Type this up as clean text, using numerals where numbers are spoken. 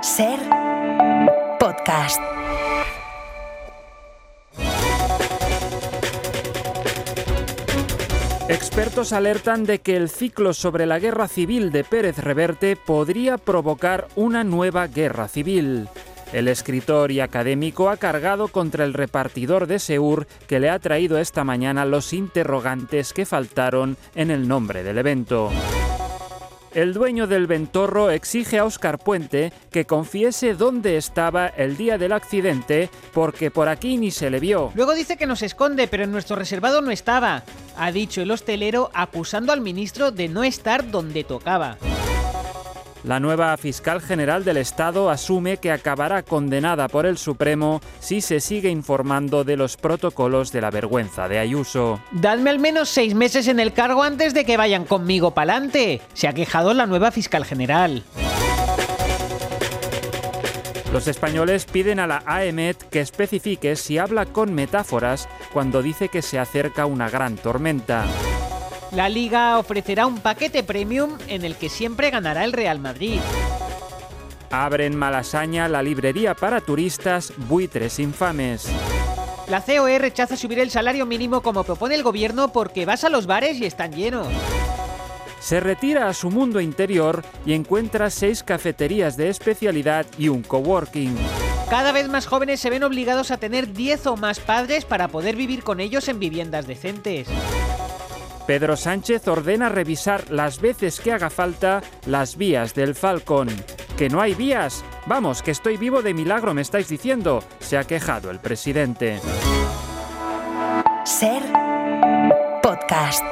Ser podcast. Expertos alertan de que el ciclo sobre la guerra civil de Pérez Reverte podría provocar una nueva guerra civil. El escritor y académico ha cargado contra el repartidor de Seur, que le ha traído esta mañana los interrogantes que faltaron en el nombre del evento. El dueño del Ventorro exige a Óscar Puente que confiese dónde estaba el día del accidente, porque por aquí ni se le vio. Luego dice que nos esconde, pero en nuestro reservado no estaba, ha dicho el hostelero, acusando al ministro de no estar donde tocaba. La nueva fiscal general del Estado asume que acabará condenada por el Supremo si se sigue informando de los protocolos de la vergüenza de Ayuso. Dadme al menos 6 meses en el cargo antes de que vayan conmigo pa'lante, se ha quejado la nueva fiscal general. Los españoles piden a la AEMET que especifique si habla con metáforas cuando dice que se acerca una gran tormenta. La Liga ofrecerá un paquete premium en el que siempre ganará el Real Madrid. Abre en Malasaña la librería para turistas Buitres Infames. La COE rechaza subir el salario mínimo como propone el gobierno porque vas a los bares y están llenos. Se retira a su mundo interior y encuentra 6 cafeterías de especialidad y un coworking. Cada vez más jóvenes se ven obligados a tener 10 o más padres para poder vivir con ellos en viviendas decentes. Pedro Sánchez ordena revisar las veces que haga falta las vías del Falcon. ¿Que no hay vías? Vamos, que estoy vivo de milagro, me estáis diciendo, se ha quejado el presidente. Ser podcast.